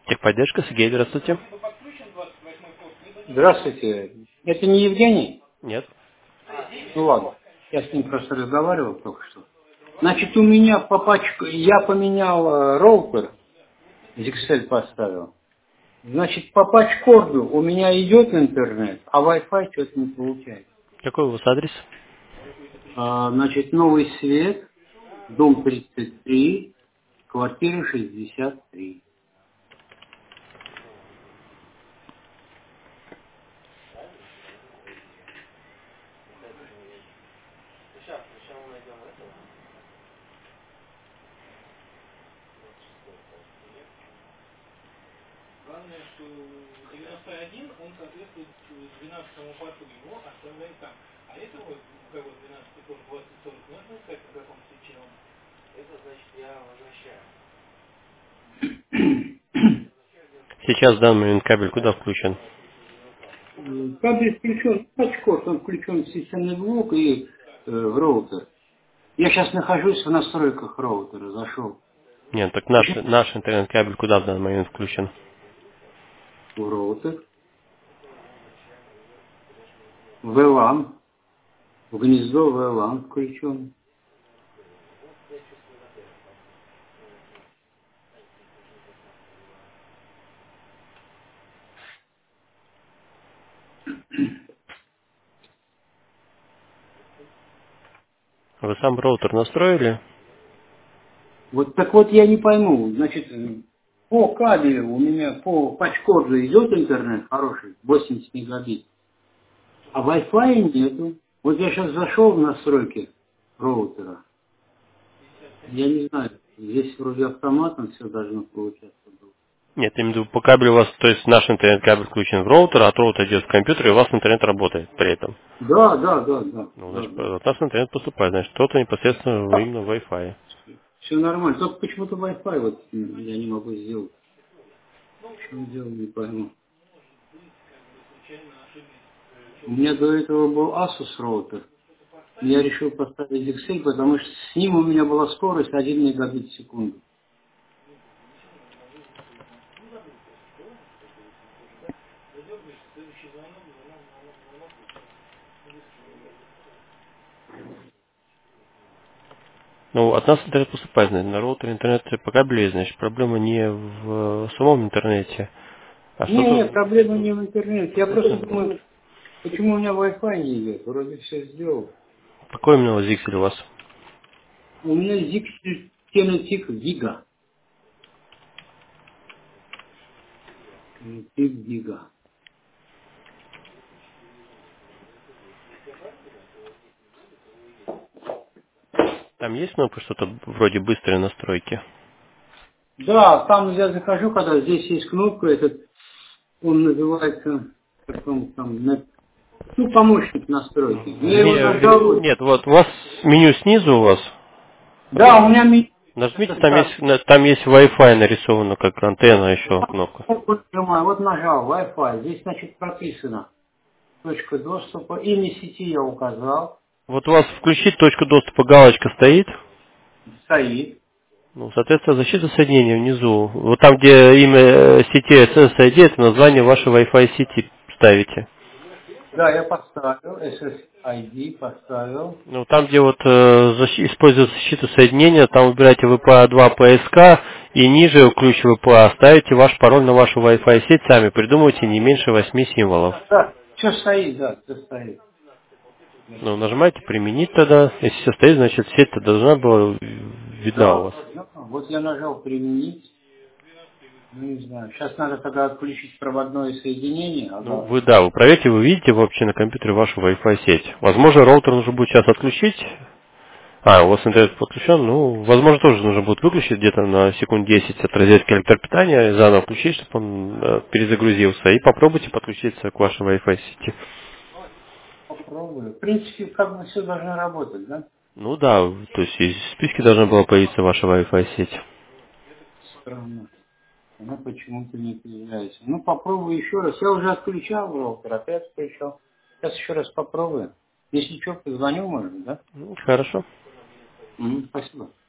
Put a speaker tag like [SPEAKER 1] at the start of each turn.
[SPEAKER 1] Техподдержка, Сергей, здравствуйте.
[SPEAKER 2] Здравствуйте. Это не Евгений?
[SPEAKER 1] Нет.
[SPEAKER 2] Ну ладно. Я с ним просто разговаривал только что. Значит, у меня по пачку... Я поменял роутер, ZXL поставил. Значит, по патчкорду у меня идет интернет, а Wi-Fi что-то не получается.
[SPEAKER 1] Какой у вас адрес?
[SPEAKER 2] Значит, Новый Свет, дом 33, квартира 63.
[SPEAKER 1] Сейчас в данный момент кабель куда включен?
[SPEAKER 2] Кабель включен, патчкорд, он включен в системный блок и в роутер. Я сейчас нахожусь в настройках роутера, зашел
[SPEAKER 1] Нет, так наш интернет-кабель куда в данный момент включен?
[SPEAKER 2] в роутер, в VLAN, в гнездо VLAN включен.
[SPEAKER 1] Вы сам роутер настроили?
[SPEAKER 2] Вот так вот я не пойму, значит, по кабелю у меня, по патчкорду идет интернет хороший, 80 мегабит, а Wi-Fi нету. Вот я сейчас зашел в настройки роутера, я не знаю, здесь вроде автоматом все должно получаться было.
[SPEAKER 1] Нет, я имею в виду, по кабелю у вас, то есть наш интернет-кабель включен в роутер, а от роутера идет в компьютер, и у вас интернет работает при этом.
[SPEAKER 2] Да, да, да, да,
[SPEAKER 1] Ну,
[SPEAKER 2] да,
[SPEAKER 1] значит,
[SPEAKER 2] да.
[SPEAKER 1] от нас интернет поступает, значит, кто-то непосредственно именно в Wi-Fi.
[SPEAKER 2] Все нормально. Только почему-то Wi-Fi вот я не могу сделать. В чем дело, не пойму. У меня до этого был Asus роутер. Я решил поставить XL, потому что с ним у меня была скорость 1 мегабит в секунду.
[SPEAKER 1] Ну, от нас интернет поступает, значит, на роутер интернет по кабелю есть, значит, проблема не в самом интернете, а
[SPEAKER 2] Не,
[SPEAKER 1] что-то...
[SPEAKER 2] проблема не в интернете. Я просто думаю, почему у меня Wi-Fi не идет. Вроде все сделал.
[SPEAKER 1] Какой именно ZXL у вас?
[SPEAKER 2] У меня ZXL Tenetic Giga. Tenetic Giga.
[SPEAKER 1] Там есть кнопка что-то вроде быстрой настройки?
[SPEAKER 2] Да, там я захожу, когда здесь есть кнопка, этот, он называется, как он там, ну, помощник настройки. Я его нажал.
[SPEAKER 1] Нет, вот у вас меню снизу у вас.
[SPEAKER 2] Да, у меня
[SPEAKER 1] Нажмите, там есть Wi-Fi нарисовано, как антенна еще кнопка.
[SPEAKER 2] вот нажимаю, вот нажал Wi-Fi. Здесь, значит, прописано точка доступа. Имя сети я указал.
[SPEAKER 1] Вот у вас включить точку доступа галочка стоит.
[SPEAKER 2] Стоит.
[SPEAKER 1] Ну, соответственно, защита соединения внизу. Вот там, где имя сети SSID, это название вашей Wi-Fi сети ставите.
[SPEAKER 2] Да, я поставил. SSID поставил.
[SPEAKER 1] Ну, там, где вот используется защита соединения, там выбираете VPA2 PSK и ниже ключ VPA ставите ваш пароль на вашу Wi-Fi сеть, сами придумывайте не меньше 8 символов.
[SPEAKER 2] Да, все стоит, да, все стоит.
[SPEAKER 1] Ну, нажимаете применить тогда. Если все стоит, значит сеть-то должна была видна у
[SPEAKER 2] Да,
[SPEAKER 1] вас.
[SPEAKER 2] да, вот я нажал применить. Ну, не знаю. Сейчас надо тогда отключить проводное соединение.
[SPEAKER 1] Ну,
[SPEAKER 2] Ага.
[SPEAKER 1] вы проверьте, вы видите вообще на компьютере вашу Wi-Fi сеть. Возможно, роутер нужно будет сейчас отключить. У вас интернет подключен, ну, возможно, тоже нужно будет выключить где-то на секунд 10 от розетки электропитания, и заново включить, чтобы он перезагрузился, и попробуйте подключиться к вашей Wi-Fi сети.
[SPEAKER 2] Попробую. В принципе, как бы все должно работать, да?
[SPEAKER 1] Ну да, то есть из списка должна была появиться ваша Wi-Fi сеть.
[SPEAKER 2] Странно. Она почему-то не появляется. Ну, попробую еще раз. Я уже отключал роутер, опять включал. Сейчас еще раз попробую. Если что, позвоню, может, да?
[SPEAKER 1] Ну, хорошо.
[SPEAKER 2] Спасибо.